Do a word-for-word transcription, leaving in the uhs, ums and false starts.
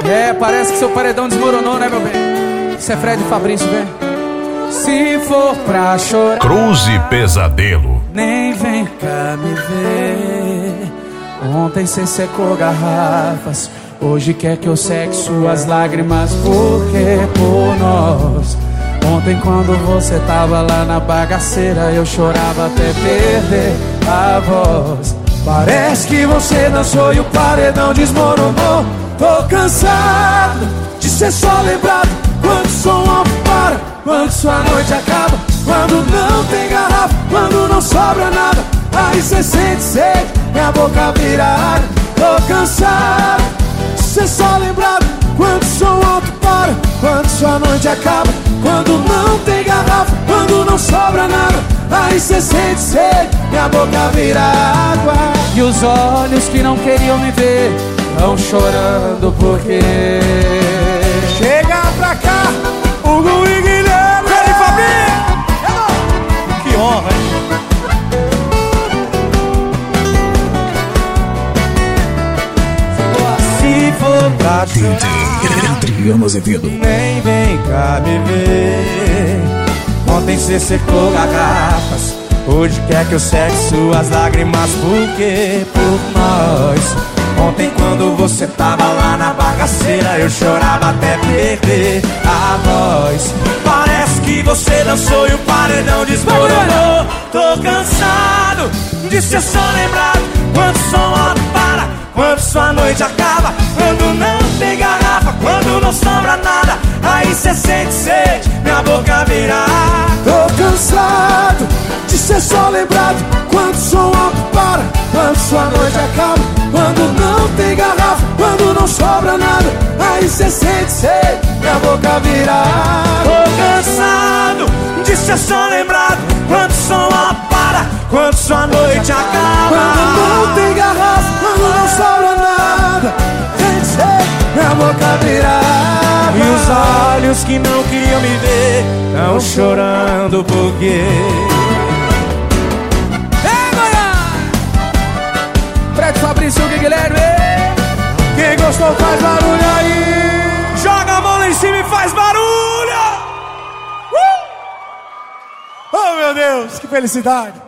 É, parece que seu paredão desmoronou, né, meu bem? Isso é Fred e Fabrício, vem. Se for pra chorar, Cruz e Pesadelo. nem vem cá me ver. Ontem cê secou garrafas, hoje quer que eu seque suas lágrimas. Porque por nós. Ontem quando você tava lá na bagaceira, eu chorava até perder a voz. Parece que você dançou e o paredão desmoronou. Tô cansado de ser só lembrado quando o som alto para, quando sua noite acaba, quando não tem garrafa, quando não sobra nada. Aí cê sente sede, minha boca vira água. Tô cansado de ser só lembrado quando o som alto para, quando sua noite acaba, quando não tem garrafa, quando não sobra nada. Aí cê sente sede, minha boca vira água. E os olhos que não queriam me ver tão chorando porque chega pra cá, Hugo e Guilherme. Fred e Fabrício. Que honra, hein? Se for pra chorar, Adriano Azevedo. nem vem cá me ver. Ontem cê secou garrafas, hoje quer que eu seque suas lágrimas. Porque por nós. Ontem quando você tava lá na bagaceira, eu chorava até perder a voz. Parece que você dançou e o paredão desmoronou. Tô cansado de ser só lembrado quando o som alto para, quando sua noite acaba, quando não tem garrafa, quando não sobra nada. Aí cê sente sede, minha boca vira água. tô cansado de ser só lembrado quando o som alto para, quando sua noite acaba, quando não tem garrafa, quando não sobra nada. Aí cê sente sede, minha boca vira água. Tô cansado de ser só lembrado quando o som alto para, quando sua noite acaba, quando não tem garrafa, quando não sobra nada. Sente sede, minha boca vira água. E os olhos que não queriam me ver tão chorando porque Fred, Fabrício e Guilherme. quem gostou faz barulho aí. Joga a mão lá em cima e faz barulho. uh! Oh, meu Deus, que felicidade.